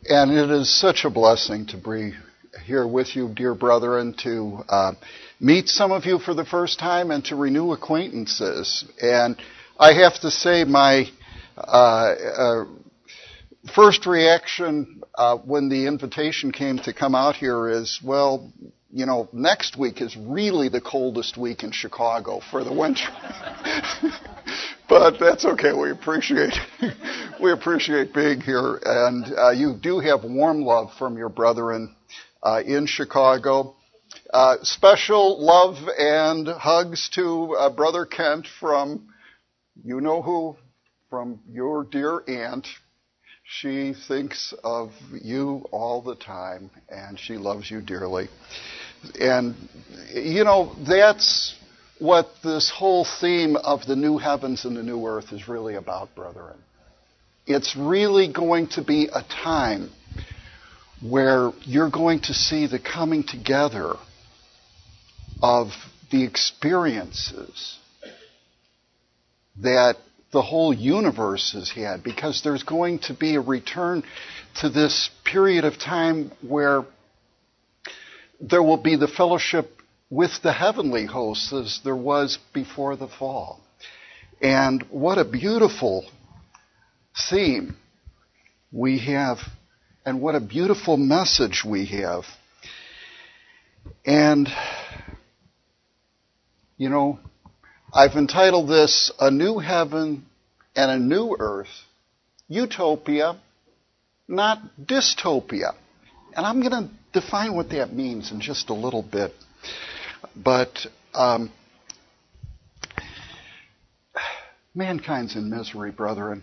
And it is such a blessing to be here with you, dear brethren, to meet some of you for the first time and to renew acquaintances. And I have to say my first reaction when the invitation came to come out here is, well, you know, next week is really the coldest week in Chicago for the winter. But that's okay. We appreciate being here, and you do have warm love from your brethren in Chicago. Special love and hugs to Brother Kent from you know who, from your dear aunt. She thinks of you all the time, and she loves you dearly. And you know, that's what this whole theme of the new heavens and the new earth is really about, brethren. It's really going to be a time where you're going to see the coming together of the experiences that the whole universe has had, because there's going to be a return to this period of time where there will be the fellowship with the heavenly hosts as there was before the fall. And what a beautiful theme we have, and what a beautiful message we have. And, you know, I've entitled this A New Heaven and a New Earth, Utopia, not Dystopia. And I'm going to define what that means in just a little bit. But mankind's in misery, brethren.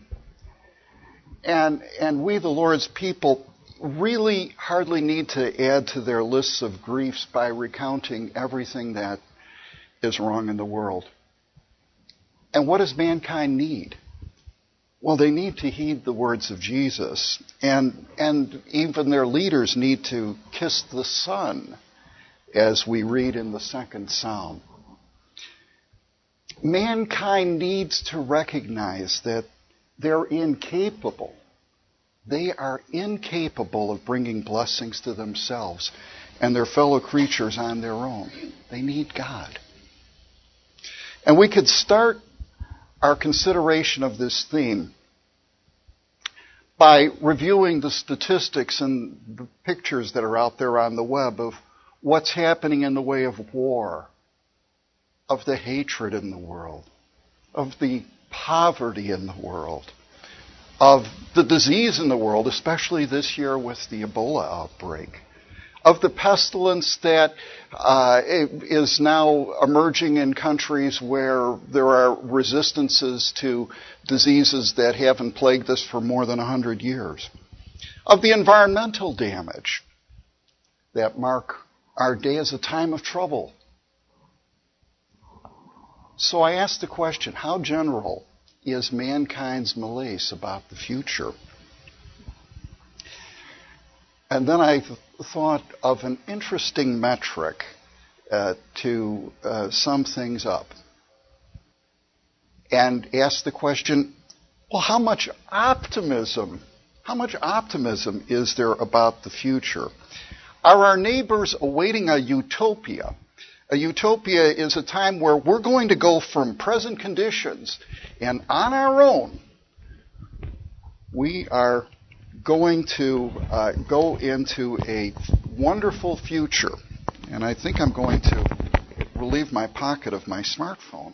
And we, the Lord's people, really hardly need to add to their lists of griefs by recounting everything that is wrong in the world. And what does mankind need? Well, they need to heed the words of Jesus. And even their leaders need to kiss the Son, as we read in the second Psalm. Mankind needs to recognize that they're incapable. They are incapable of bringing blessings to themselves and their fellow creatures on their own. They need God. And we could start our consideration of this theme by reviewing the statistics and the pictures that are out there on the web of what's happening in the way of war, of the hatred in the world, of the poverty in the world, of the disease in the world, especially this year with the Ebola outbreak, of the pestilence that is now emerging in countries where there are resistances to diseases that haven't plagued us for more than 100 years, of the environmental damage that mark our day as a time of trouble. So I ask the question, how general is mankind's malaise about the future? And then I thought of an interesting metric to sum things up, and asked the question, well, how much optimism is there about the future? Are our neighbors awaiting a utopia? A utopia is a time where we're going to go from present conditions, and on our own, we are going to go into a wonderful future. And I think I'm going to relieve my pocket of my smartphone.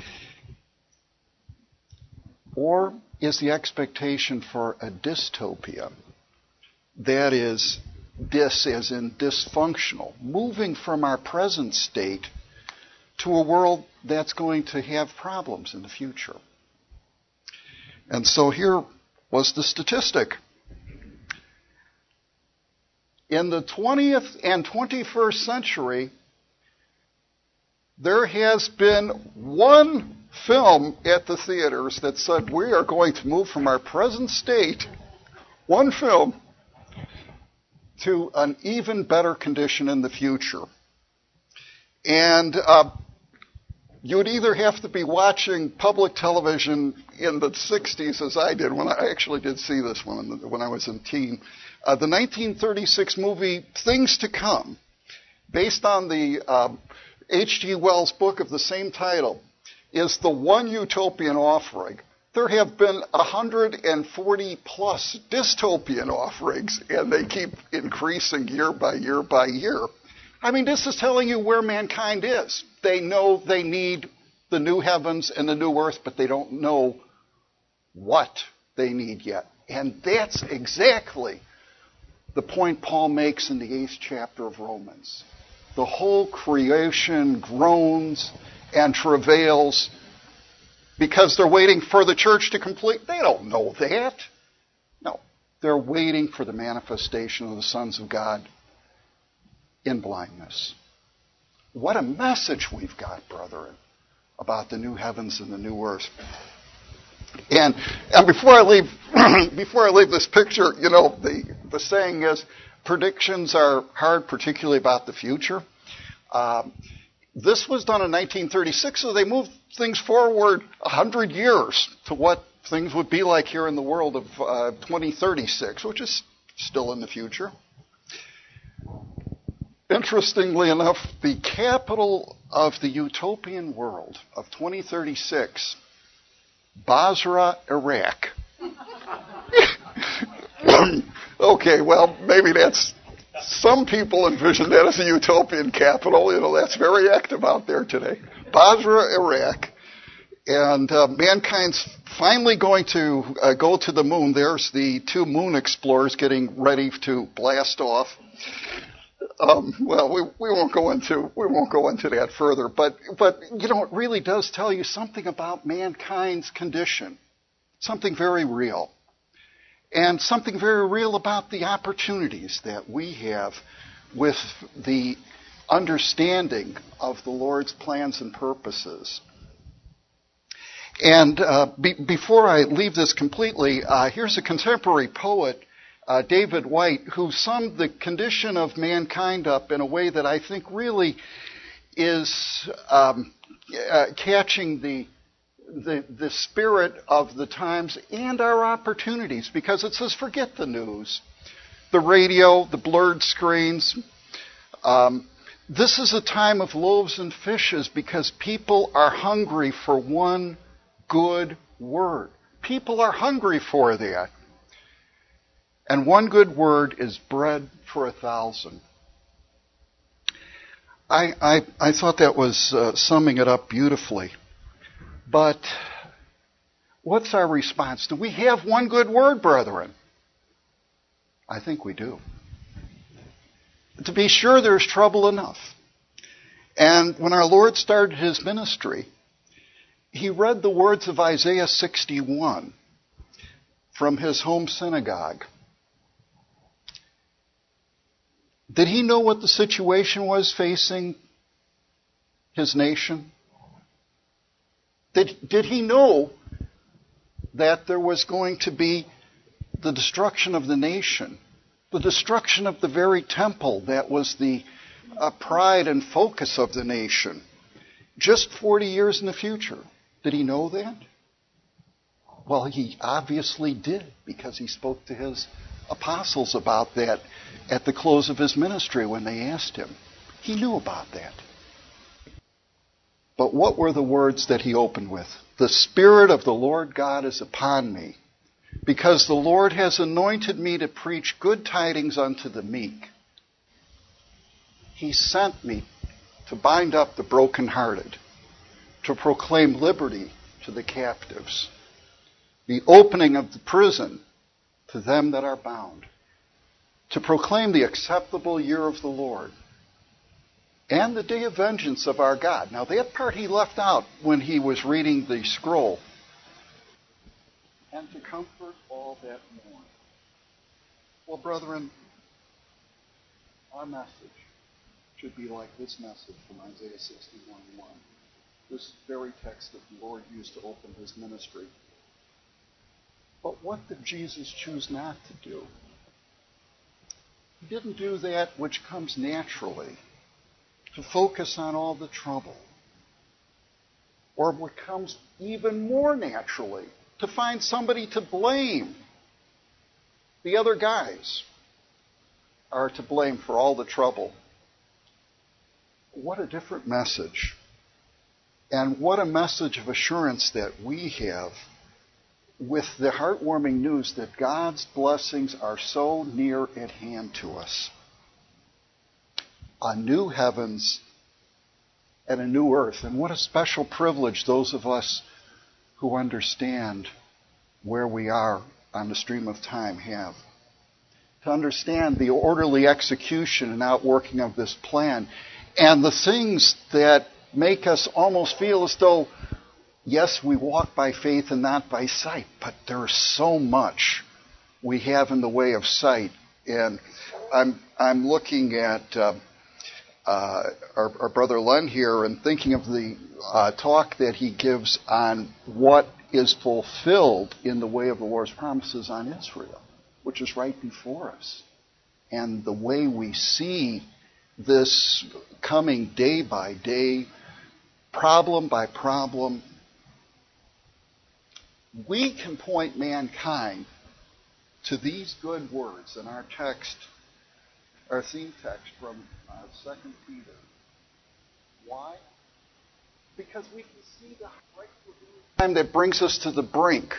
Or is the expectation for a dystopia? That is, dis as in dysfunctional, moving from our present state to a world that's going to have problems in the future. And so here was the statistic. In the 20th and 21st century, there has been one film at the theaters that said we are going to move from our present state, one film, to an even better condition in the future. And you would either have to be watching public television in the 60s, as I did, when I actually did see this one when I was a teen, The 1936 movie Things to Come, based on the H.G. Wells book of the same title, is the one utopian offering. There have been 140 plus dystopian offerings, and they keep increasing year by year by year. I mean, this is telling you where mankind is. They know they need the new heavens and the new earth, but they don't know what they need yet. And that's exactly the point Paul makes in the 8th chapter of Romans. The whole creation groans and travails because they're waiting for the church to complete. They don't know that. No, they're waiting for the manifestation of the sons of God in blindness. What a message we've got, brethren, about the new heavens and the new earth. And before I leave this picture, you know, the saying is, predictions are hard, particularly about the future. This was done in 1936, so they moved things forward 100 years to what things would be like here in the world of 2036, which is still in the future. Interestingly enough, the capital of the utopian world of 2036, Basra, Iraq. Okay, well, maybe that's... Some people envision that as a utopian capital. You know, that's very active out there today. Basra, Iraq. And mankind's finally going to go to the moon. There's the 2 moon explorers getting ready to blast off. Well, we won't go into that further. But you know, it really does tell you something about mankind's condition. Something very real. And something very real about the opportunities that we have with the understanding of the Lord's plans and purposes. And before I leave this completely, here's a contemporary poet, David White, who summed the condition of mankind up in a way that I think really is catching the spirit of the times and our opportunities, because it says, forget the news, the radio, the blurred screens. This is a time of loaves and fishes because people are hungry for one good word. People are hungry for that. And one good word is bread for 1,000. I thought that was summing it up beautifully. But what's our response? Do we have one good word, brethren? I think we do. To be sure, there's trouble enough. And when our Lord started his ministry, he read the words of Isaiah 61 from his home synagogue. Did he know what the situation was facing his nation? Did he know that there was going to be the destruction of the nation, the destruction of the very temple that was the pride and focus of the nation, just 40 years in the future? Did he know that? Well, he obviously did, because he spoke to his apostles about that at the close of his ministry when they asked him. He knew about that. But what were the words that he opened with? The Spirit of the Lord God is upon me, because the Lord has anointed me to preach good tidings unto the meek. He sent me to bind up the brokenhearted, to proclaim liberty to the captives, the opening of the prison to them that are bound, to proclaim the acceptable year of the Lord, and the day of vengeance of our God. Now, that part he left out when he was reading the scroll. And to comfort all that mourn. Well, brethren, our message should be like this message from Isaiah 61:1. This very text that the Lord used to open his ministry. But what did Jesus choose not to do? He didn't do that which comes naturally, to focus on all the trouble. Or what comes even more naturally, to find somebody to blame, the other guys. are to blame for all the trouble. What a different message. And what a message of assurance that we have with the heartwarming news that God's blessings are so near at hand to us. A new heavens and a new earth. And what a special privilege those of us who understand where we are on the stream of time have. To understand the orderly execution and outworking of this plan, and the things that make us almost feel as though, yes, we walk by faith and not by sight, but there's so much we have in the way of sight. And I'm looking at our brother Len here and thinking of the talk that he gives on what is fulfilled in the way of the Lord's promises on Israel, which is right before us. And the way we see this coming day by day, problem by problem, we can point mankind to these good words in our text, our theme text from 2 Peter. Why? Because we can see the time that brings us to the brink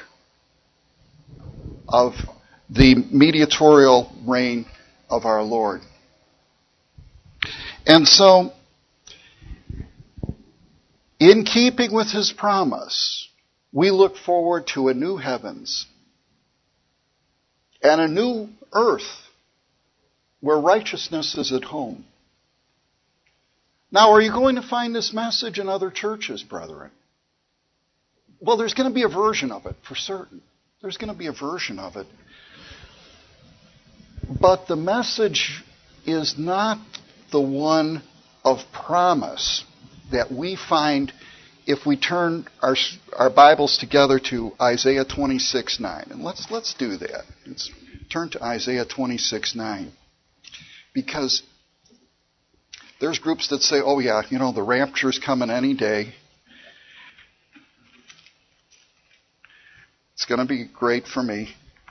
of the mediatorial reign of our Lord. And so, in keeping with his promise, we look forward to a new heavens and a new earth where righteousness is at home. Now, are you going to find this message in other churches, brethren? Well, there's going to be a version of it, for certain. There's going to be a version of it. But the message is not the one of promise that we find if we turn our Bibles together to Isaiah 26:9. And let's do that. Let's turn to Isaiah 26:9. Because there's groups that say, oh yeah, the rapture's coming any day. It's going to be great for me.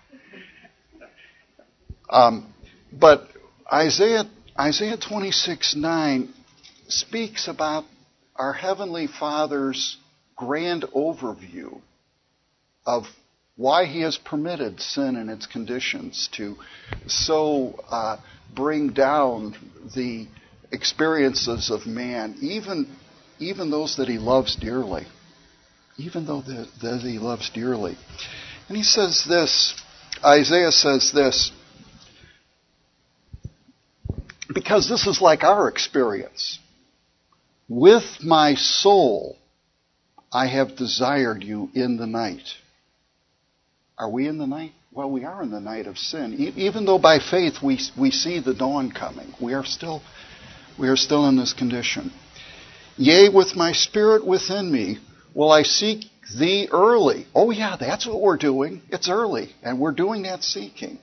But Isaiah 26:9 speaks about our Heavenly Father's grand overview of why he has permitted sin and its conditions to so bring down the experiences of man, even those that he loves dearly. Even though that he loves dearly. And he says this, Isaiah says this, because this is like our experience. With my soul, I have desired you in the night. Are we in the night? Well, we are in the night of sin. Even though by faith we see the dawn coming, we are still in this condition. Yea, with my spirit within me, will I seek thee early. Oh yeah, that's what we're doing. It's early, and we're doing that seeking.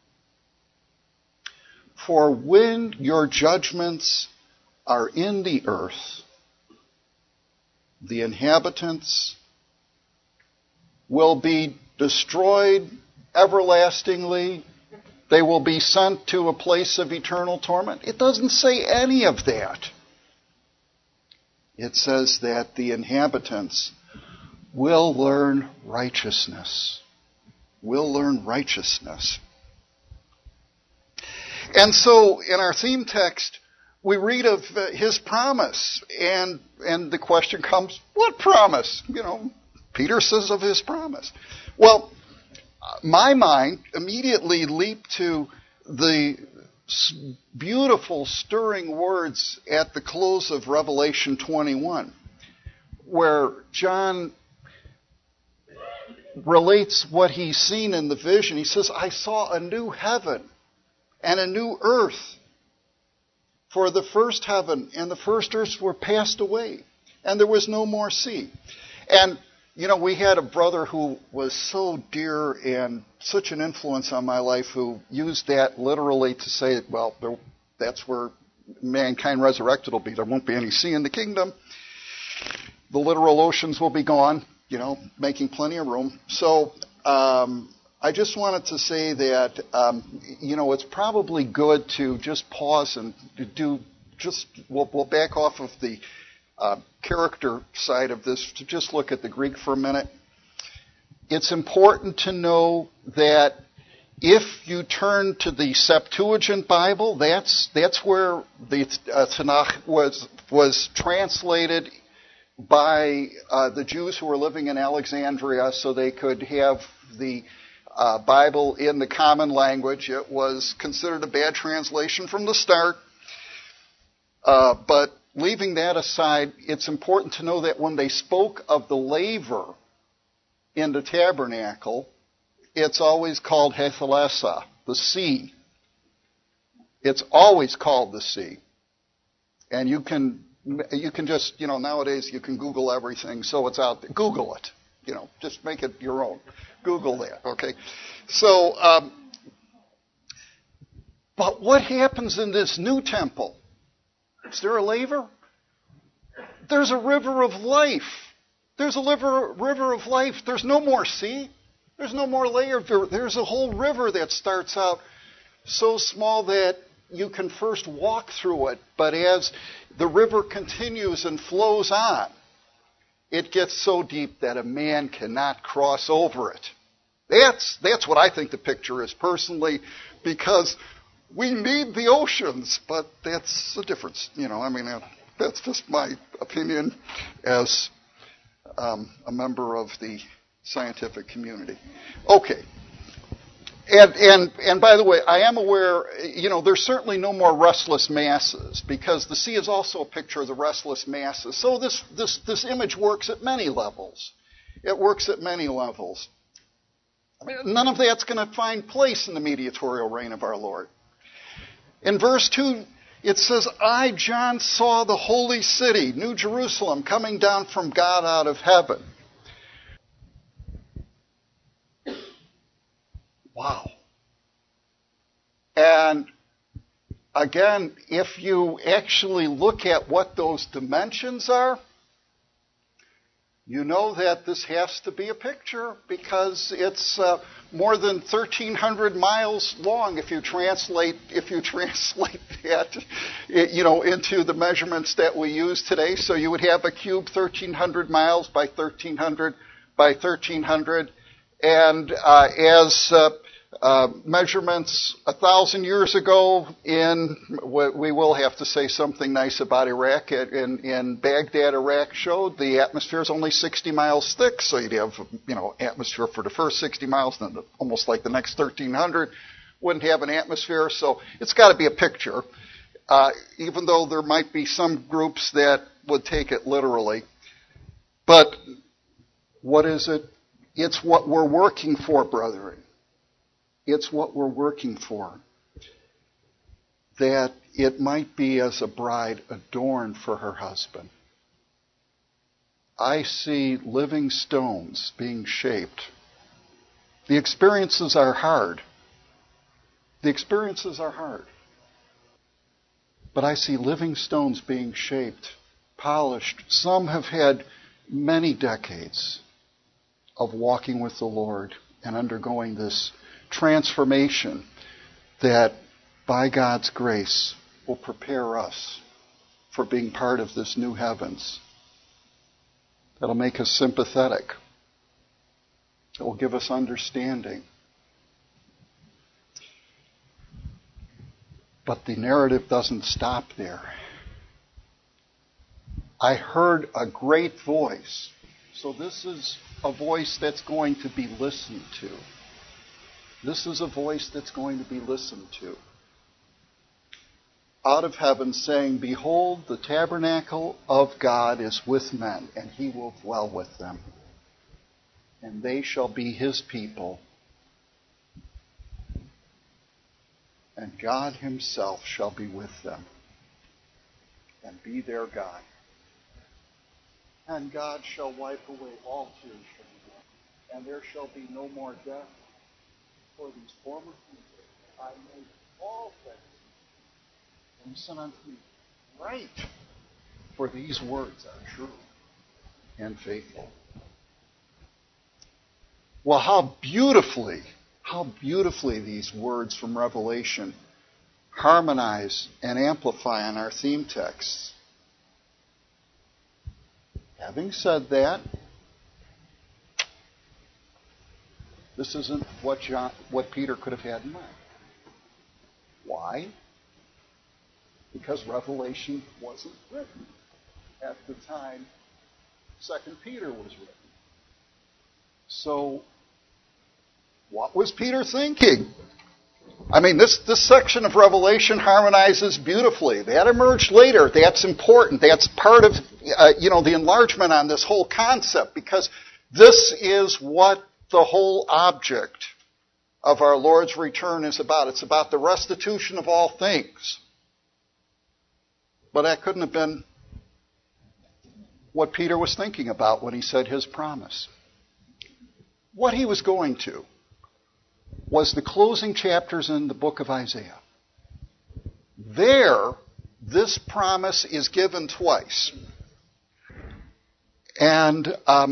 For when your judgments are in the earth, the inhabitants will be destroyed everlastingly. They will be sent to a place of eternal torment. It doesn't say any of that. It says that the inhabitants will learn righteousness. Will learn righteousness. And so, in our theme text, we read of his promise, and the question comes, what promise? Peter says of his promise. Well, my mind immediately leaped to the beautiful, stirring words at the close of Revelation 21, where John relates what he's seen in the vision. He says, I saw a new heaven and a new earth. For the first heaven and the first earth were passed away, and there was no more sea. And, we had a brother who was so dear and such an influence on my life who used that literally to say, well, that's where mankind resurrected will be. There won't be any sea in the kingdom. The literal oceans will be gone, making plenty of room. So I just wanted to say that, it's probably good to just pause and we'll back off of the character side of this to just look at the Greek for a minute. It's important to know that if you turn to the Septuagint Bible, that's where the Tanakh was translated by the Jews who were living in Alexandria so they could have the Bible in the common language. It was considered a bad translation from the start. But leaving that aside, it's important to know that when they spoke of the laver in the tabernacle, it's always called Hethalessa, the sea. It's always called the sea. And you can just, nowadays you can Google everything, so it's out there. Google it. Just make it your own. Google that, okay? So, but what happens in this new temple? Is there a laver? There's a river of life. There's a river of life. There's no more sea. There's no more laver. There's a whole river that starts out so small that you can first walk through it, but as the river continues and flows on, it gets so deep that a man cannot cross over it. That's what I think the picture is personally, because we need the oceans, but that's a difference. That's just my opinion as a member of the scientific community. Okay. And by the way, I am aware, there's certainly no more restless masses, because the sea is also a picture of the restless masses. So this image works at many levels. It works at many levels. None of that's going to find place in the mediatorial reign of our Lord. In verse 2, it says, I, John, saw the holy city, New Jerusalem, coming down from God out of heaven. Wow. And again, if you actually look at what those dimensions are, you know that this has to be a picture, because it's more than 1,300 miles long if you translate that, into the measurements that we use today. So you would have a cube 1,300 miles by 1,300 by 1,300, and as measurements 1,000 years ago we will have to say something nice about Iraq. In Baghdad, Iraq showed the atmosphere is only 60 miles thick, so you'd have, atmosphere for the first 60 miles, and then almost like the next 1,300 wouldn't have an atmosphere. So it's got to be a picture, even though there might be some groups that would take it literally. But what is it? It's what we're working for, brethren. It's what we're working for. That it might be as a bride adorned for her husband. I see living stones being shaped. The experiences are hard. But I see living stones being shaped, polished. Some have had many decades of walking with the Lord and undergoing this transformation that, by God's grace, will prepare us for being part of this new heavens. That'll make us sympathetic. It will give us understanding. But the narrative doesn't stop there. I heard a great voice. So this is a voice that's going to be listened to. This is a voice that's going to be listened to. Out of heaven, saying, Behold, the tabernacle of God is with men, and he will dwell with them. And they shall be his people. And God himself shall be with them, and be their God. And God shall wipe away all tears from them, and there shall be no more death. For these former things I made all things. And listen unto me, right? For these words are true and faithful. Well, how beautifully How beautifully these words from Revelation harmonize and amplify on our theme texts. Having said that, this isn't what Peter could have had in mind. Why? Because Revelation wasn't written at the time 2 Peter was written. So, what was Peter thinking? I mean, this section of Revelation harmonizes beautifully. That emerged later. That's important. That's part of the enlargement on this whole concept, because this is what the whole object of our Lord's return is about. It's about the restitution of all things. But that couldn't have been what Peter was thinking about when he said his promise. What he was going to was the closing chapters in the book of Isaiah. There, this promise is given twice. And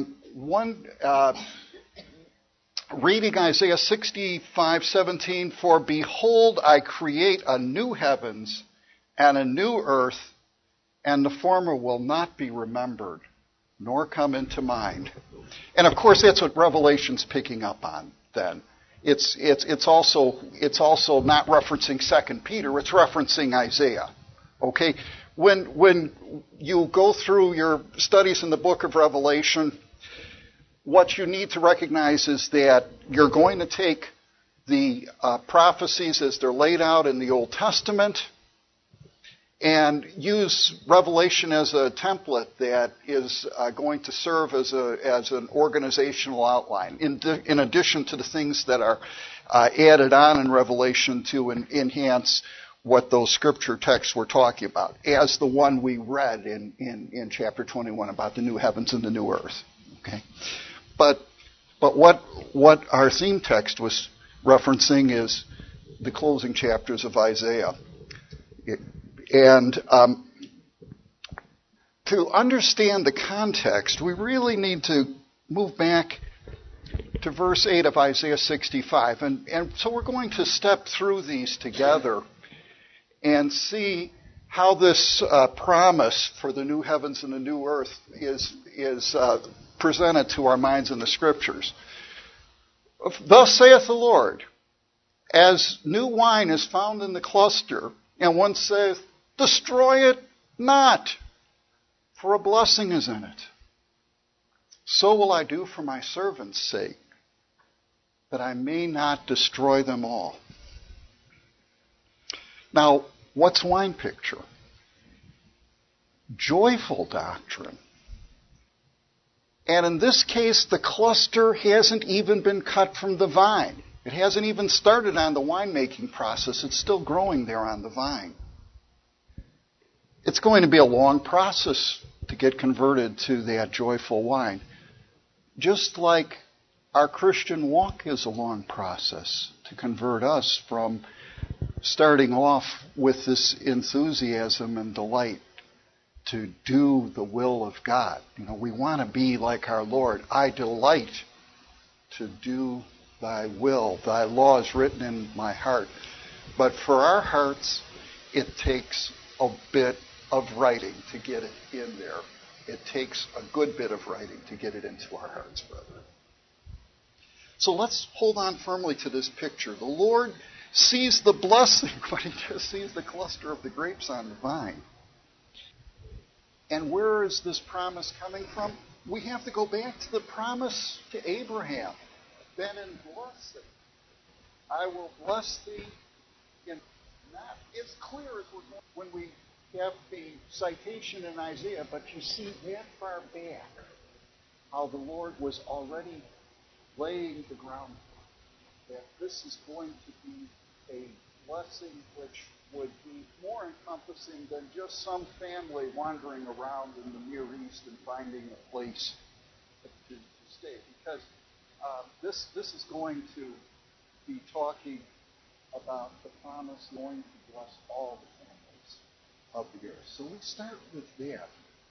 reading Isaiah 65:17, "For behold, I create a new heavens and a new earth, and the former will not be remembered, nor come into mind." And of course, that's what Revelation's picking up on then. It's also not referencing 2 Peter, it's referencing Isaiah. Okay? When you go through your studies in the book of Revelation, what you need to recognize is that you're going to take the prophecies as they're laid out in the Old Testament and use Revelation as a template that is going to serve as an organizational outline, in addition to the things that are added on in Revelation to enhance what those scripture texts were talking about, as the one we read in chapter 21 about the new heavens and the new earth. Okay, but what our theme text was referencing is the closing chapters of Isaiah. And to understand the context, we really need to move back to verse 8 of Isaiah 65. And so we're going to step through these together and see how this promise for the new heavens and the new earth is presented to our minds in the Scriptures. "Thus saith the Lord, as new wine is found in the cluster, and one saith, Destroy it not, for a blessing is in it. So will I do for my servants' sake, that I may not destroy them all." Now, what's wine picture? Joyful doctrine. And in this case, the cluster hasn't even been cut from the vine. It hasn't even started on the winemaking process. It's still growing there on the vine. It's going to be a long process to get converted to that joyful wine. Just like our Christian walk is a long process to convert us from starting off with this enthusiasm and delight to do the will of God. We want to be like our Lord. I delight to do thy will. Thy law is written in my heart. But for our hearts, it takes a bit of writing to get it in there. It takes a good bit of writing to get it into our hearts, brethren. So let's hold on firmly to this picture. The Lord sees the blessing, but he just sees the cluster of the grapes on the vine. And where is this promise coming from? We have to go back to the promise to Abraham. Then in blessing, I will bless thee. It's clear as when we have the citation in Isaiah, but you see that far back how the Lord was already laying the groundwork that this is going to be a blessing which would be more encompassing than just some family wandering around in the Near East and finding a place to stay. Because this is going to be talking about the promise going to bless all the families of the earth. So we start with that.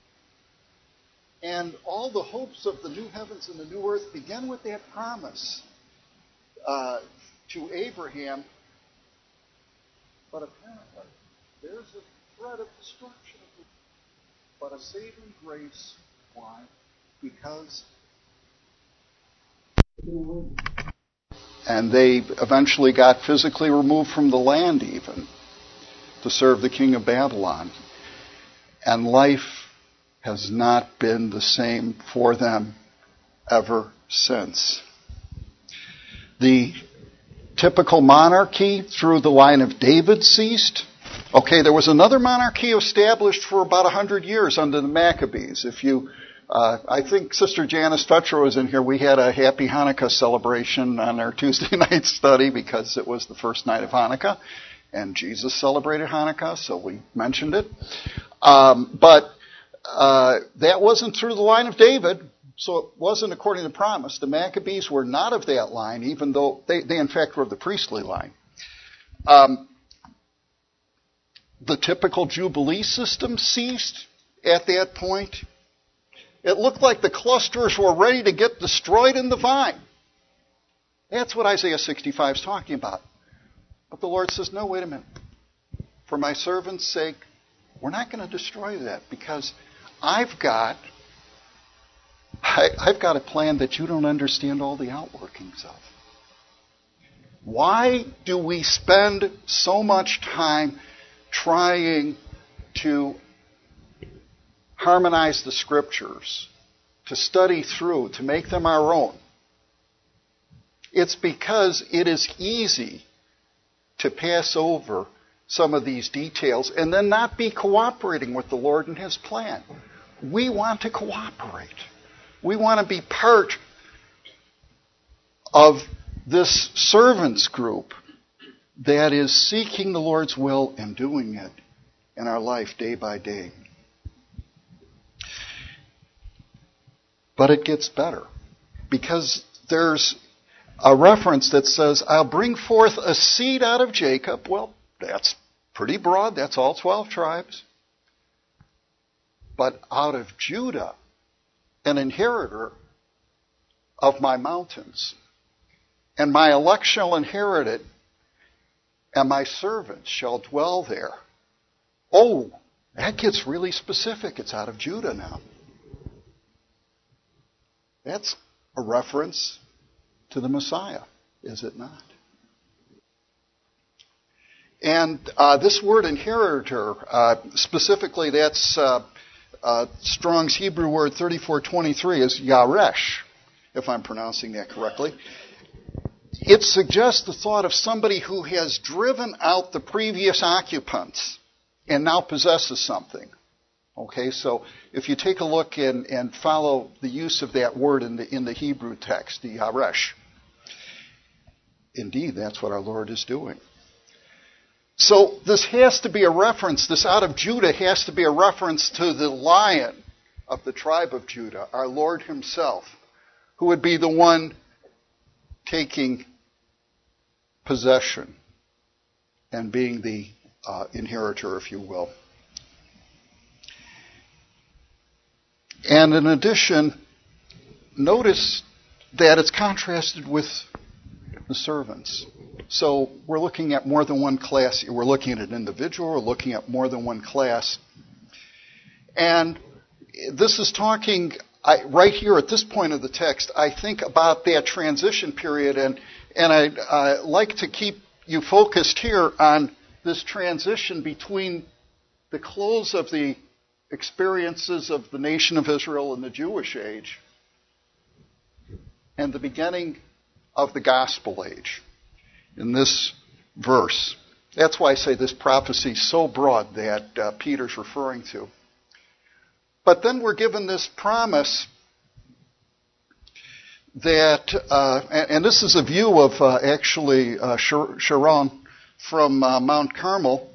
And all the hopes of the new heavens and the new earth begin with that promise. to Abraham, but apparently there's a threat of destruction, but a saving grace. Why? Because and they eventually got physically removed from the land even to serve the king of Babylon. And life has not been the same for them ever since. The typical monarchy through the line of David ceased. Okay, there was another monarchy established for about 100 years under the Maccabees. I think Sister Janice Fetcher was in here. We had a happy Hanukkah celebration on our Tuesday night study because it was the first night of Hanukkah, and Jesus celebrated Hanukkah, so we mentioned it. But that wasn't through the line of David, so it wasn't according to promise. The Maccabees were not of that line, even though they in fact were of the priestly line. The typical Jubilee system ceased at that point. It looked like the clusters were ready to get destroyed in the vine. That's what Isaiah 65 is talking about. But the Lord says, no, wait a minute. For my servant's sake, we're not going to destroy that because I've got a plan that you don't understand all the outworkings of. Why do we spend so much time trying to harmonize the scriptures, to study through, to make them our own? It's because it is easy to pass over some of these details and then not be cooperating with the Lord and His plan. We want to cooperate. We want to be part of this servants group that is seeking the Lord's will and doing it in our life day by day. But it gets better because there's a reference that says, I'll bring forth a seed out of Jacob. Well, that's pretty broad. That's all 12 tribes. But out of Judah, an inheritor of my mountains. And my elect shall inherit it, and my servants shall dwell there. Oh, that gets really specific. It's out of Judah now. That's a reference to the Messiah, is it not? And this word inheritor, specifically that's Strong's Hebrew word 3423 is Yaresh, if I'm pronouncing that correctly. It suggests the thought of somebody who has driven out the previous occupants and now possesses something. Okay, so if you take a look and follow the use of that word in the Hebrew text, the Yaresh, indeed, that's what our Lord is doing. So this has to be a reference, this out of Judah has to be a reference to the Lion of the tribe of Judah, our Lord Himself, who would be the one taking possession and being the inheritor, if you will. And in addition, notice that it's contrasted with the servants. So we're looking at more than one class. We're looking at an individual. We're looking at more than one class. And this is talking, right here at this point of the text, I think about that transition period. And I like to keep you focused here on this transition between the close of the experiences of the nation of Israel in the Jewish age and the beginning of the gospel age in this verse. That's why I say this prophecy is so broad that Peter's referring to. But then we're given this promise that, and this is a view of Sharon from Mount Carmel.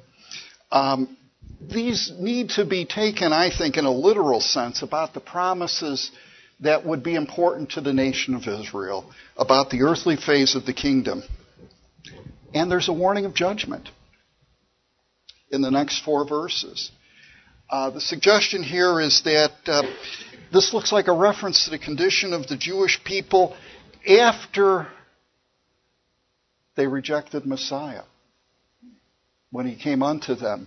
These need to be taken, I think, in a literal sense about the promises that would be important to the nation of Israel, about the earthly phase of the kingdom. And there's a warning of judgment in the next 4 verses. The suggestion here is that this looks like a reference to the condition of the Jewish people after They rejected Messiah when he came unto them.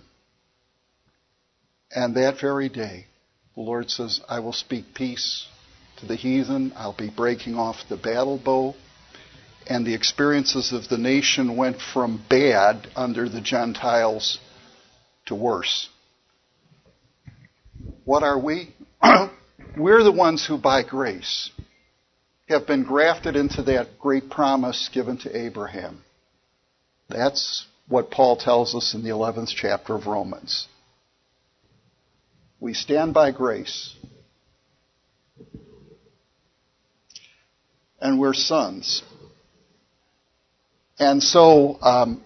And that very day, the Lord says, I will speak peace to the heathen. I'll be breaking off the battle bow. And the experiences of the nation went from bad under the Gentiles to worse. What are we? We're the ones who by grace have been grafted into that great promise given to Abraham. That's what Paul tells us in the 11th chapter of Romans. We stand by grace. And we're sons. And so,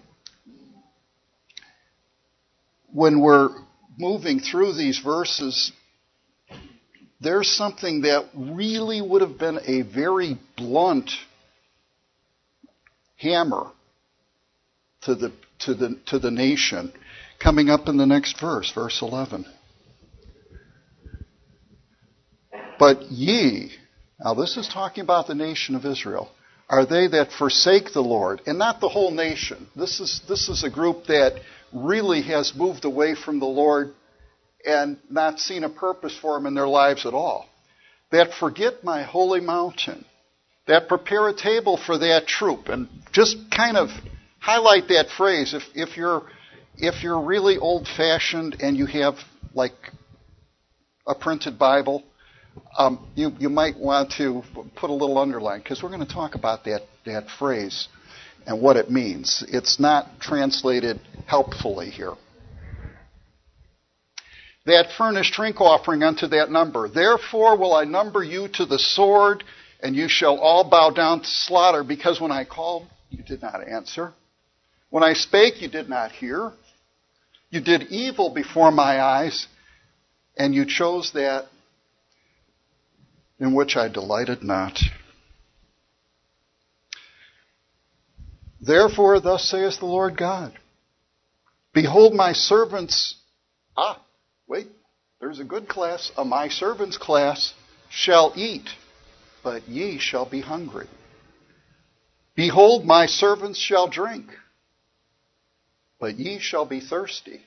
when we're moving through these verses, there's something that really would have been a very blunt hammer to the nation coming up in the next verse, verse 11. But ye, now this is talking about the nation of Israel, are they that forsake the Lord, and not the whole nation. This is a group that really has moved away from the Lord and not seen a purpose for him in their lives at all. That forget my holy mountain. That prepare a table for that troop. And just kind of highlight that phrase. If you're really old-fashioned and you have like a printed Bible, you might want to put a little underline, because we're going to talk about that phrase and what it means. It's not translated helpfully here. That furnish drink offering unto that number. Therefore will I number you to the sword, and you shall all bow down to slaughter, because when I called, you did not answer. When I spake, you did not hear. You did evil before my eyes, and you chose that in which I delighted not. Therefore, thus saith the Lord God, behold my servants, there's a good class, my servants' class shall eat, but ye shall be hungry. Behold, my servants shall drink, but ye shall be thirsty.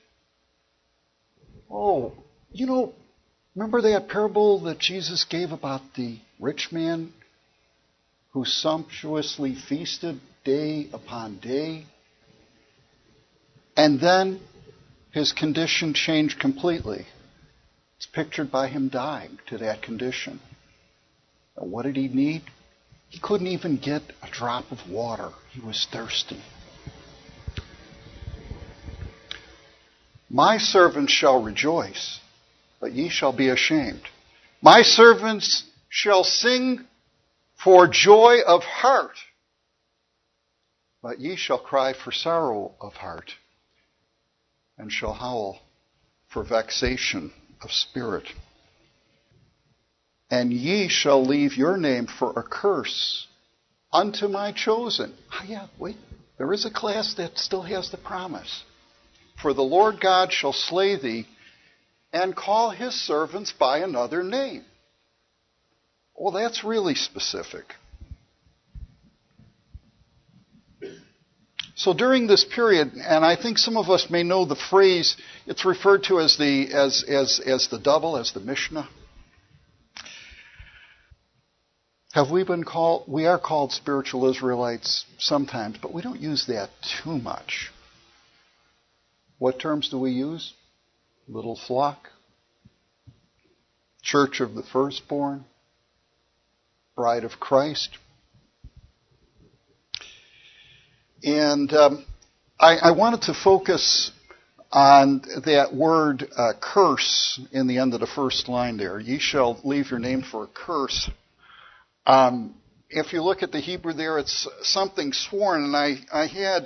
Oh, remember that parable that Jesus gave about the rich man who sumptuously feasted day upon day? And then his condition changed completely. It's pictured by him dying to that condition. And what did he need? He couldn't even get a drop of water. He was thirsty. My servants shall rejoice, but ye shall be ashamed. My servants shall sing for joy of heart, but ye shall cry for sorrow of heart, and shall howl for vexation of spirit. And ye shall leave your name for a curse unto my chosen. There is a class that still has the promise. For the Lord God shall slay thee, and call his servants by another name. Well, that's really specific. So during this period, and I think some of us may know the phrase, it's referred to as the double, as the Mishnah. Have we been called? We are called spiritual Israelites sometimes, but we don't use that too much. What terms do we use? Little flock, church of the firstborn, bride of Christ. And I wanted to focus on that word curse in the end of the first line there. Ye shall leave your name for a curse. If you look at the Hebrew there, it's something sworn, and I had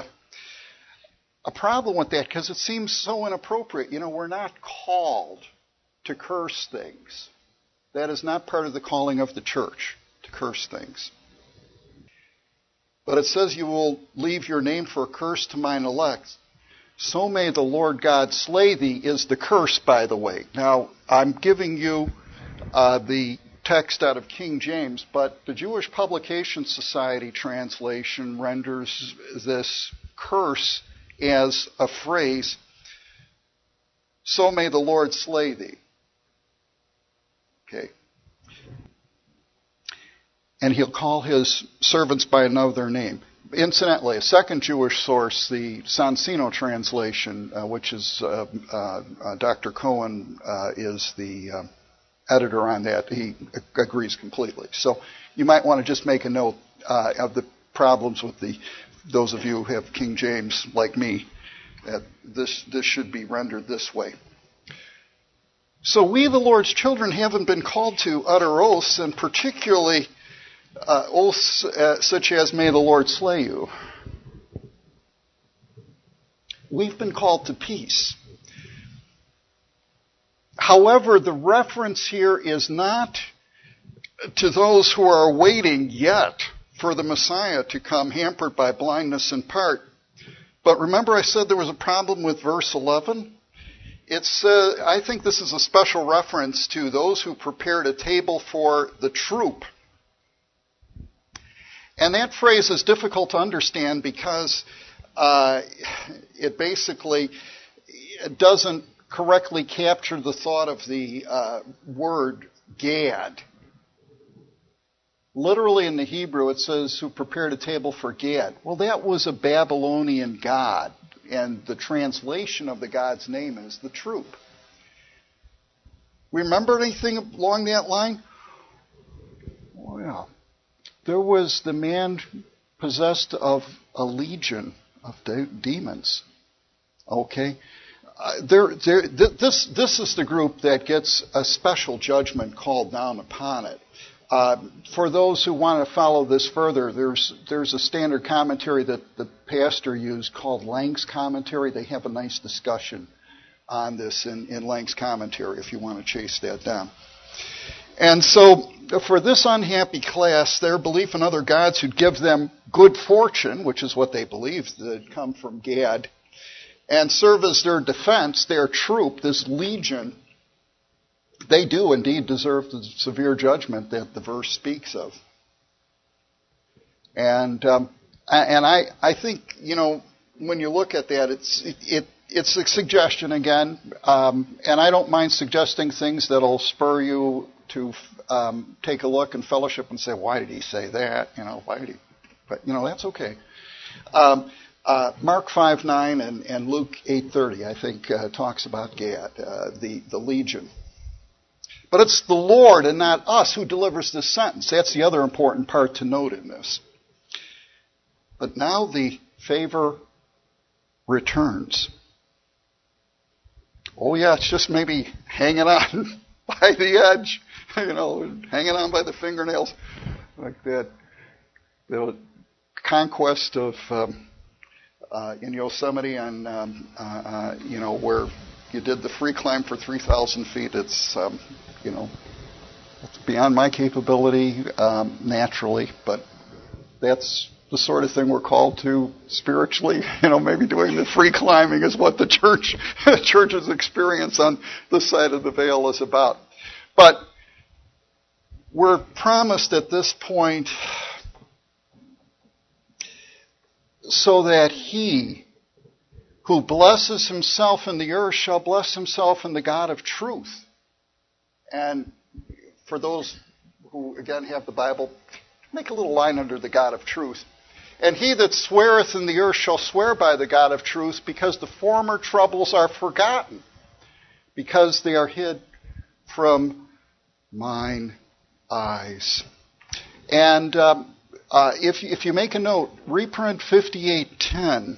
a problem with that because it seems so inappropriate. We're not called to curse things. That is not part of the calling of the church, to curse things. But it says you will leave your name for a curse to mine elect. So may the Lord God slay thee is the curse, by the way. Now, I'm giving you the text out of King James, but the Jewish Publication Society translation renders this curse as a phrase, "So may the Lord slay thee." Okay. And he'll call his servants by another name. Incidentally, a second Jewish source, the Sonsino translation, which is Dr. Cohen is the editor on that. He agrees completely. So you might want to just make a note of the problems with those of you who have King James like me, that this should be rendered this way. So we, the Lord's children, haven't been called to utter oaths, and particularly oaths such as, "May the Lord slay you." We've been called to peace. However, the reference here is not to those who are waiting yet for the Messiah to come, hampered by blindness in part. But remember I said there was a problem with verse 11? I think this is a special reference to those who prepared a table for the troop. And that phrase is difficult to understand because it basically doesn't correctly capture the thought of the word Gad. Literally in the Hebrew it says, "who prepared a table for Gad." Well, that was a Babylonian god, and the translation of the god's name is the troop. Remember anything along that line? Well, there was the man possessed of a legion of demons. Okay? This is the group that gets a special judgment called down upon it. For those who want to follow this further, there's a standard commentary that the pastor used called Lang's Commentary. They have a nice discussion on this in Lang's Commentary if you want to chase that down. And so for this unhappy class, their belief in other gods who'd give them good fortune, which is what they believed that come from Gad, and serve as their defense, their troop, this legion, they do indeed deserve the severe judgment that the verse speaks of. And I think, when you look at that, it's a suggestion again, and I don't mind suggesting things that'll spur you to take a look and fellowship and say, why did he say that? Why did he? But that's okay. Mark 5:9 and Luke 8:30, I think, talks about Gad, the legion. But it's the Lord and not us who delivers this sentence. That's the other important part to note in this. But now the favor returns. Oh yeah, it's just maybe hanging on by the edge, hanging on by the fingernails, like that. The conquest of in Yosemite, and where you did the free climb for 3,000 feet. It's it's beyond my capability naturally, but that's the sort of thing we're called to spiritually. Maybe doing the free climbing is what the church's experience on this side of the veil is about. But we're promised at this point so that he who blesses himself in the earth shall bless himself in the God of truth. And for those who, again, have the Bible, make a little line under the God of truth. And he that sweareth in the earth shall swear by the God of truth, because the former troubles are forgotten, because they are hid from mine eyes. And if you make a note, reprint 58:10,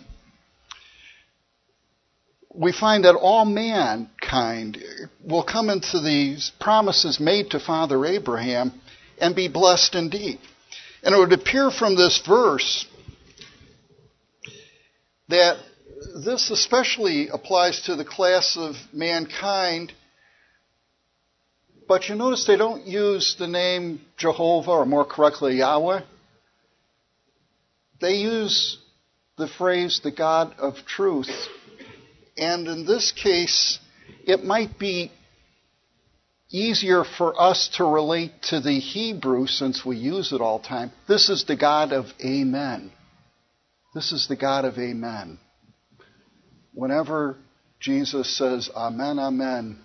we find that all mankind will come into these promises made to Father Abraham and be blessed indeed. And it would appear from this verse that this especially applies to the class of mankind, but you notice they don't use the name Jehovah, or more correctly Yahweh. They use the phrase the God of truth. And in this case, it might be easier for us to relate to the Hebrew since we use it all the time. This is the God of Amen. This is the God of Amen. Whenever Jesus says Amen, Amen,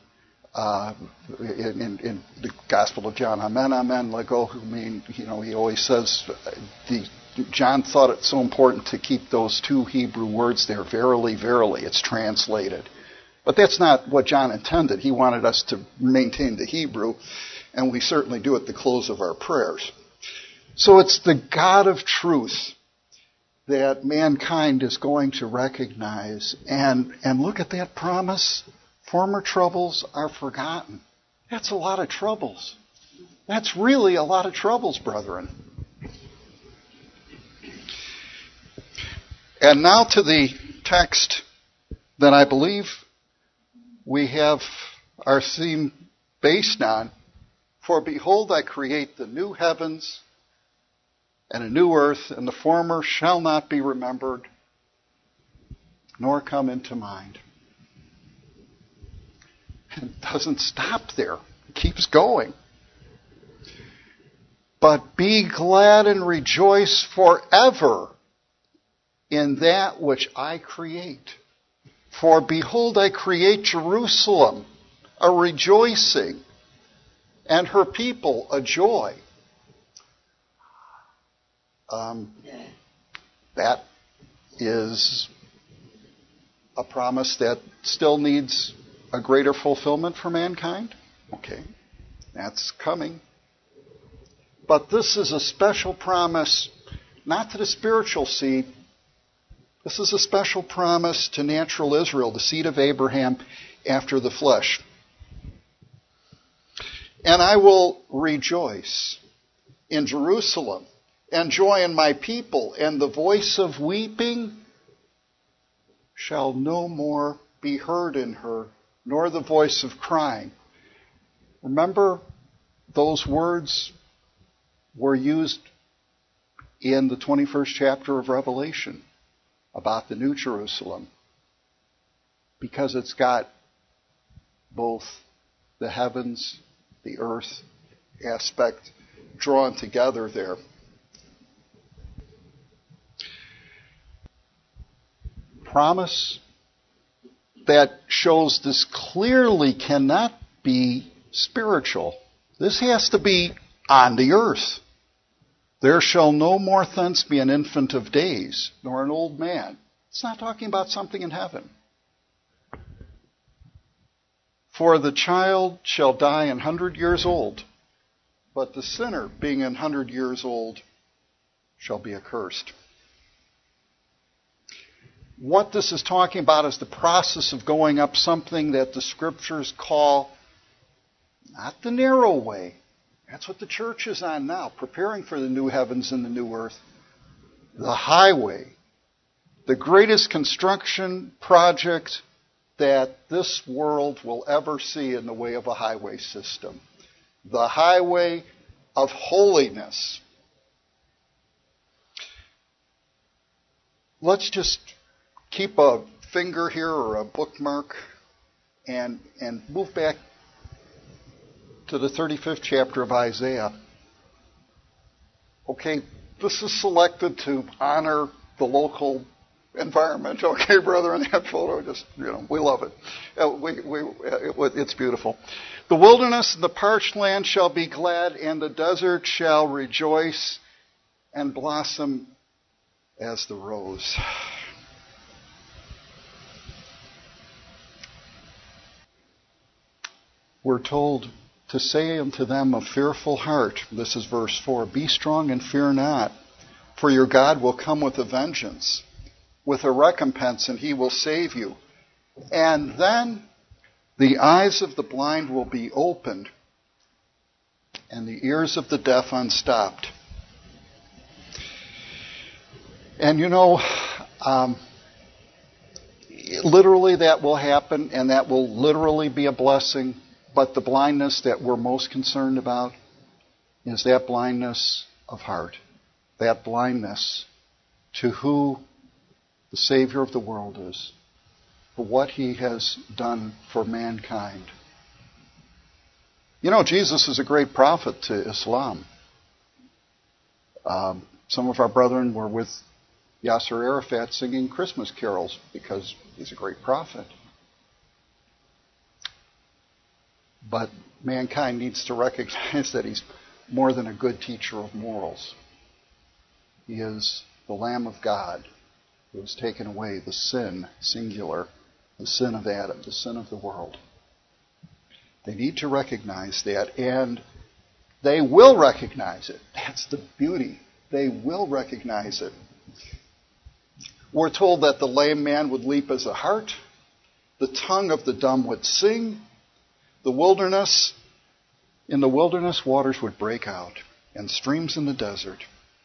in the Gospel of John, Amen, Amen, lego, he always says, John thought it so important to keep those two Hebrew words there, verily, verily, it's translated. But that's not what John intended. He wanted us to maintain the Hebrew, and we certainly do at the close of our prayers. So it's the God of truth that mankind is going to recognize. And look at that promise. Former troubles are forgotten. That's a lot of troubles. That's really a lot of troubles, brethren. And now to the text that I believe we have our theme based on. For behold, I create the new heavens and a new earth, and the former shall not be remembered, nor come into mind. It doesn't stop there. It keeps going. But be glad and rejoice forever in that which I create. For behold, I create Jerusalem, a rejoicing, and her people a joy. That is a promise that still needs a greater fulfillment for mankind. Okay, that's coming. But this is a special promise, not to the spiritual seed. This is a special promise to natural Israel, the seed of Abraham after the flesh. And I will rejoice in Jerusalem, and joy in my people, and the voice of weeping shall no more be heard in her, nor the voice of crying. Remember, those words were used in the 21st chapter of Revelation about the New Jerusalem, because it's got both the heavens, the earth aspect drawn together there. Promise that shows this clearly cannot be spiritual. This has to be on the earth. There shall no more thence be an infant of days, nor an old man. It's not talking about something in heaven. For the child shall die 100 years old, but the sinner, being 100 years old, shall be accursed. What this is talking about is the process of going up something that the Scriptures call not the narrow way. That's what the church is on now, preparing for the new heavens and the new earth. The highway, the greatest construction project that this world will ever see in the way of a highway system. The highway of holiness. Let's just keep a finger here or a bookmark and move back to the 35th chapter of Isaiah. Okay, this is selected to honor the local environment. Okay, brother, in that photo, just, we love it. It's beautiful. The wilderness and the parched land shall be glad, and the desert shall rejoice and blossom as the rose. We're told to say unto them of fearful heart, this is verse 4, be strong and fear not, for your God will come with a vengeance, with a recompense, and he will save you. And then the eyes of the blind will be opened, and the ears of the deaf unstopped. And literally that will happen, and that will literally be a blessing. But the blindness that we're most concerned about is that blindness of heart, that blindness to who the Savior of the world is, for what he has done for mankind. You know, Jesus is a great prophet to Islam. Some of our brethren were with Yasser Arafat singing Christmas carols because he's a great prophet. But mankind needs to recognize that he's more than a good teacher of morals. He is the Lamb of God who has taken away the sin, singular, the sin of Adam, the sin of the world. They need to recognize that, and they will recognize it. That's the beauty. They will recognize it. We're told that the lame man would leap as a hart, the tongue of the dumb would sing, in the wilderness waters would break out, and streams in the desert.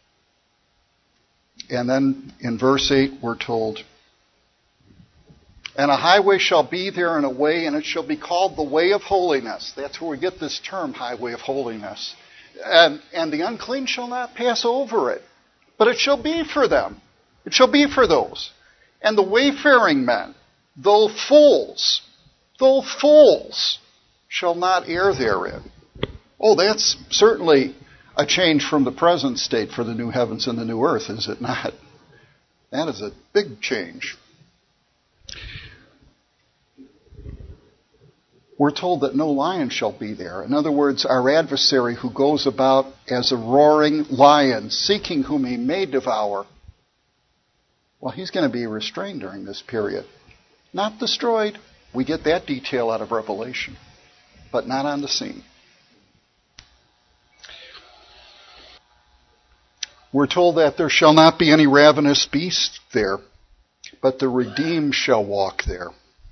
And then in verse 8 we're told, and a highway shall be there and a way, and it shall be called the way of holiness. That's where we get this term, highway of holiness. And the unclean shall not pass over it, but it shall be for them. It shall be for those. And the wayfaring men, though fools, shall not err therein. Oh, that's certainly a change from the present state for the new heavens and the new earth, is it not? That is a big change. We're told that no lion shall be there. In other words, our adversary who goes about as a roaring lion, seeking whom he may devour, well, he's going to be restrained during this period. Not destroyed. We get that detail out of Revelation, but not on the scene. We're told that there shall not be any ravenous beast there, but the redeemed shall walk there.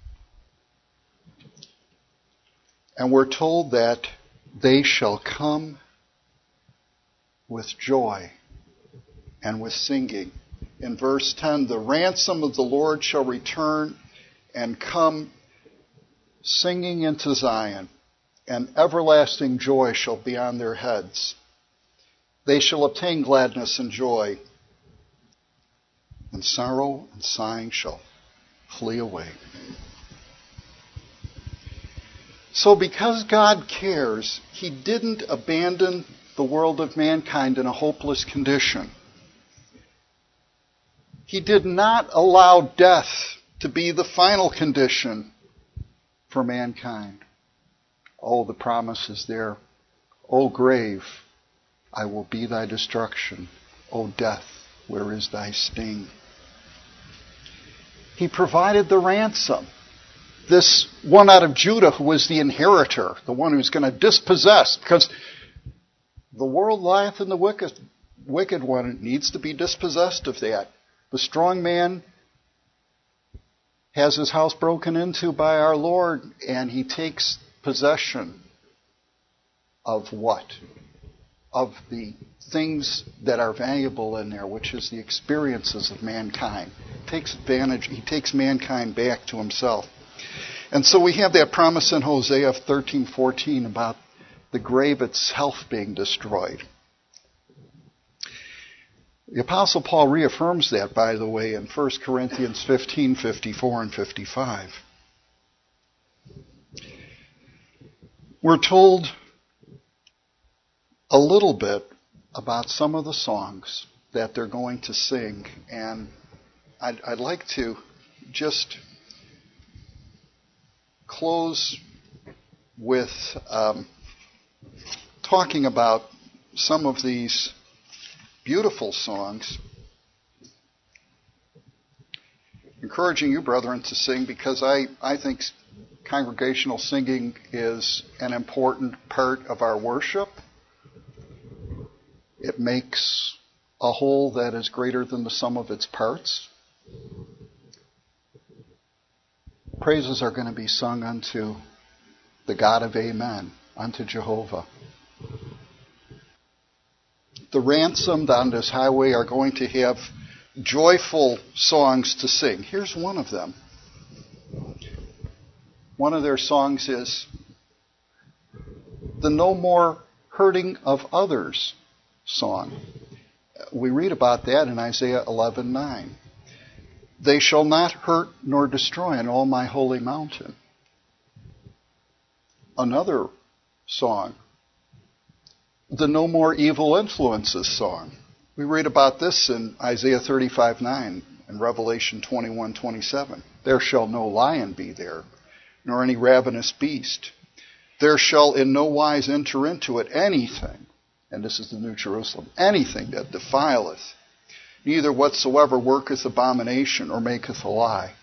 And we're told that they shall come with joy and with singing. In verse 10, the ransom of the Lord shall return and come singing into Zion, and everlasting joy shall be on their heads. They shall obtain gladness and joy, and sorrow and sighing shall flee away. So because God cares, He didn't abandon the world of mankind in a hopeless condition. He did not allow death to be the final condition for mankind. Oh, the promise is there. O grave, I will be thy destruction. O death, where is thy sting? He provided the ransom. This one out of Judah who was the inheritor, the one who's going to dispossess, because the world lieth in the wicked one needs to be dispossessed of that. The strong man has his house broken into by our Lord, and he takes possession of what? Of the things that are valuable in there, which is the experiences of mankind. He takes mankind back to himself. And so we have that promise in Hosea 13:14 about the grave itself being destroyed. The Apostle Paul reaffirms that, by the way, in 1 Corinthians 15:54 and 55. We're told a little bit about some of the songs that they're going to sing, and I'd like to just close with talking about some of these beautiful songs, encouraging you, brethren, to sing, because I think congregational singing is an important part of our worship. It makes a whole that is greater than the sum of its parts. Praises are going to be sung unto the God of Amen, unto Jehovah. The ransomed on this highway are going to have joyful songs to sing. Here's one of them. One of their songs is the No More Hurting of Others song. We read about that in Isaiah 11:9. They shall not hurt nor destroy in all my holy mountain. Another song. The no more evil influences song. We read about this in Isaiah 35:9 and Revelation 21:27. There shall no lion be there, nor any ravenous beast. There shall in no wise enter into it anything, and this is the New Jerusalem, anything that defileth, neither whatsoever worketh abomination or maketh a lie.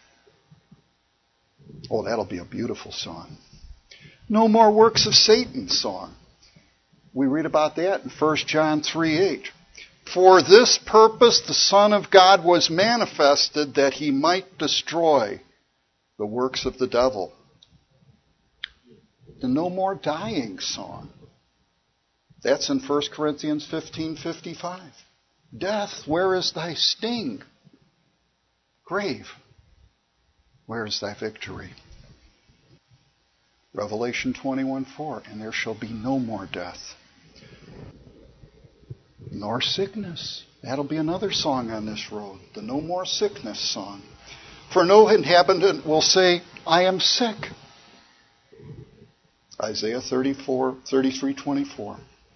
Oh, that'll be a beautiful song. No more works of Satan song. We read about that in 1 John 3:8. For this purpose the Son of God was manifested, that he might destroy the works of the devil. The no more dying song. That's in 1 Corinthians 15:55. Death, where is thy sting? Grave, where is thy victory? Revelation 21:4. And there shall be no more death, nor sickness. That'll be another song on this road. The no more sickness song. For no inhabitant will say, I am sick. Isaiah 33:24.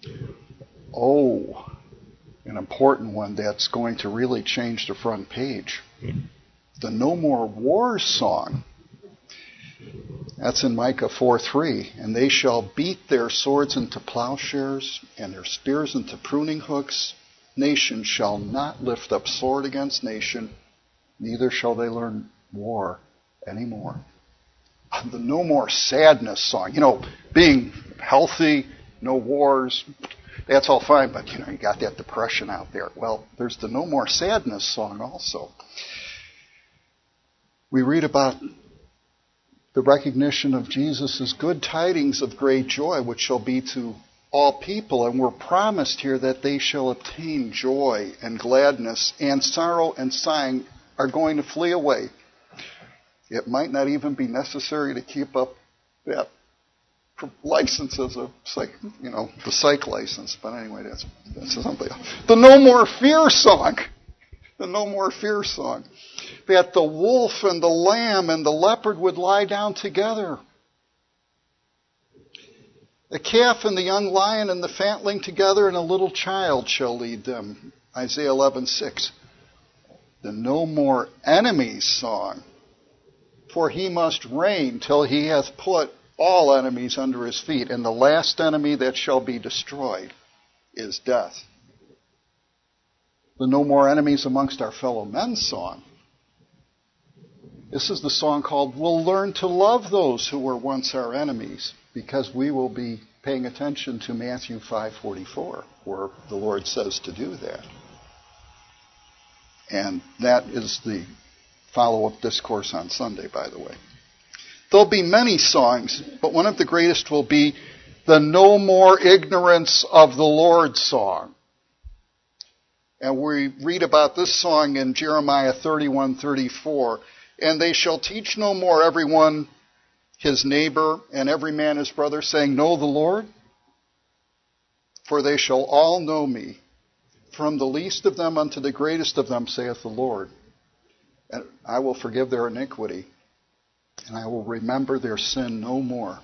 Oh, an important one that's going to really change the front page. The no more war song. That's in Micah 4:3. And they shall beat their swords into plowshares and their spears into pruning hooks. Nation shall not lift up sword against nation, neither shall they learn war anymore. The no more sadness song. Being healthy, no wars, that's all fine, but you got that depression out there. Well, there's the no more sadness song also. We read about the recognition of Jesus' good tidings of great joy, which shall be to all people, and we're promised here that they shall obtain joy and gladness, and sorrow and sighing are going to flee away. It might not even be necessary to keep up that license as a the psych license. But anyway, that's something else. The no more fear song. The no more fear song. That the wolf and the lamb and the leopard would lie down together. The calf and the young lion and the fatling together, and a little child shall lead them. Isaiah 11:6. The no more enemies song. For he must reign till he hath put all enemies under his feet, and the last enemy that shall be destroyed is death. The no more enemies amongst our fellow men song. This is the song called We'll Learn to Love Those Who Were Once Our Enemies, because we will be paying attention to Matthew 5:44, where the Lord says to do that. And that is the follow-up discourse on Sunday, by the way. There'll be many songs, but one of the greatest will be the No More Ignorance of the Lord song. And we read about this song in Jeremiah 31:34. And they shall teach no more everyone his neighbor and every man his brother, saying, Know the Lord, for they shall all know me, from the least of them unto the greatest of them, saith the Lord. And I will forgive their iniquity, and I will remember their sin no more.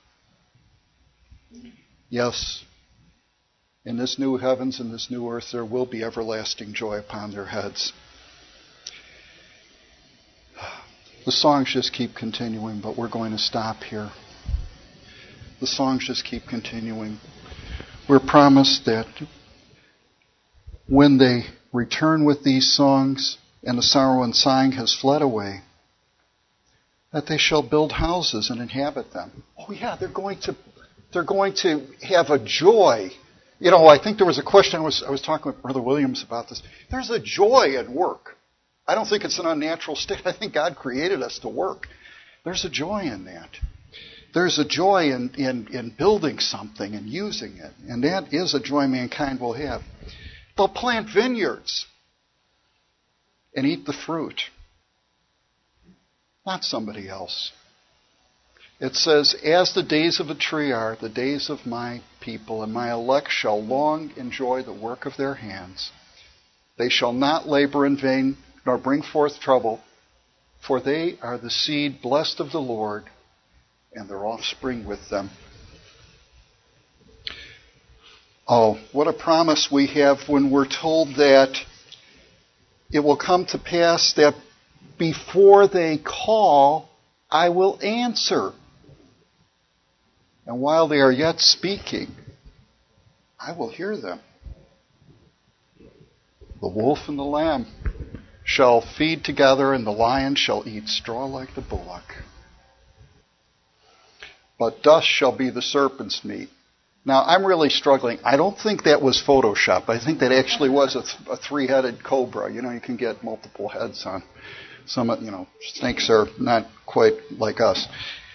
Yes, in this new heavens and this new earth, there will be everlasting joy upon their heads. The songs just keep continuing, but we're going to stop here. The songs just keep continuing. We're promised that when they return with these songs and the sorrow and sighing has fled away, that they shall build houses and inhabit them. Oh yeah, they're going to have a joy. I think there was a question, I was talking with Brother Williams about this. There's a joy at work. I don't think it's an unnatural state. I think God created us to work. There's a joy in that. There's a joy in building something and using it. And that is a joy mankind will have. They'll plant vineyards and eat the fruit. Not somebody else. It says, as the days of a tree are, the days of my people, and my elect shall long enjoy the work of their hands. They shall not labor in vain, nor bring forth trouble, for they are the seed blessed of the Lord, and their offspring with them. Oh, what a promise we have when we're told that it will come to pass that before they call, I will answer. And while they are yet speaking, I will hear them. The wolf and the lamb shall feed together, and the lion shall eat straw like the bullock. But dust shall be the serpent's meat. Now, I'm really struggling. I don't think that was Photoshop. I think that actually was a three-headed cobra. You know, you can get multiple heads on some, snakes are not quite like us.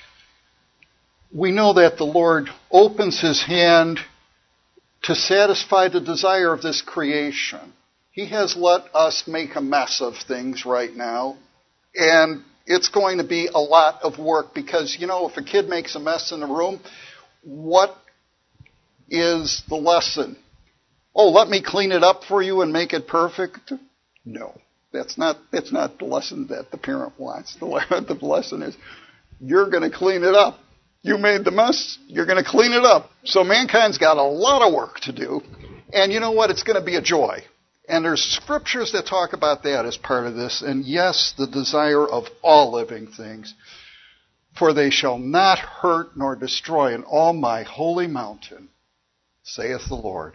We know that the Lord opens his hand to satisfy the desire of this creation. He has let us make a mess of things right now, and it's going to be a lot of work because, if a kid makes a mess in a room, what is the lesson? Oh, let me clean it up for you and make it perfect? No, that's not the lesson that the parent wants. The lesson is, you're going to clean it up. You made the mess, you're going to clean it up. So mankind's got a lot of work to do, and you know what? It's going to be a joy. And there's scriptures that talk about that as part of this. And yes, the desire of all living things. For they shall not hurt nor destroy in all my holy mountain, saith the Lord.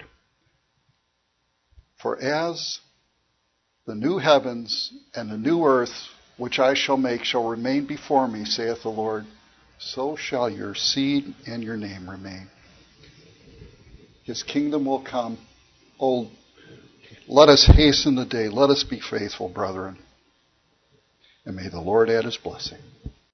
For as the new heavens and the new earth, which I shall make, shall remain before me, saith the Lord, so shall your seed and your name remain. His kingdom will come. Oh, let us hasten the day. Let us be faithful, brethren. And may the Lord add his blessing.